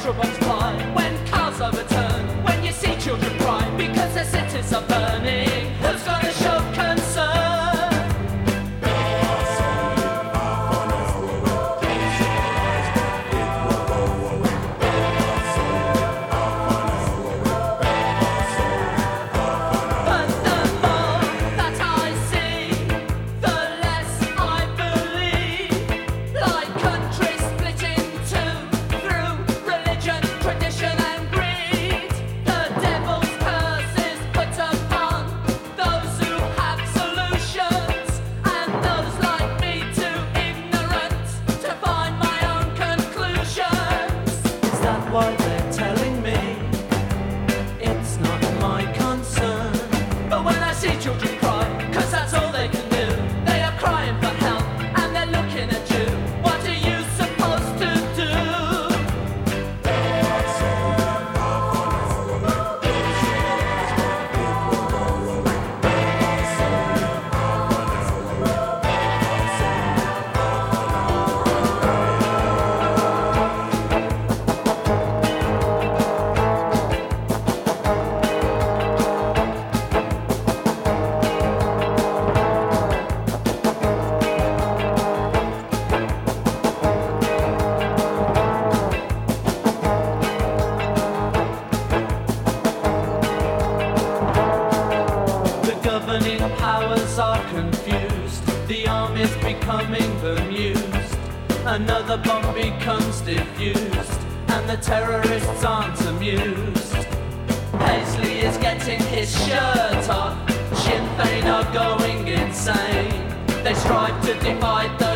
robots fly, when cars overturn, when you see children cry because their cities are burning. Who's gonna show concern? What they're telling me, it's not my concern. But when I see children cry, 'cause that's all they can do, they are crying for help and they're looking at you. What are you supposed to do? Governing powers are confused, the army's becoming bemused, another bomb becomes diffused, and the terrorists aren't amused. Paisley is getting his shirt off, Sinn Féin are going insane, they strive to divide the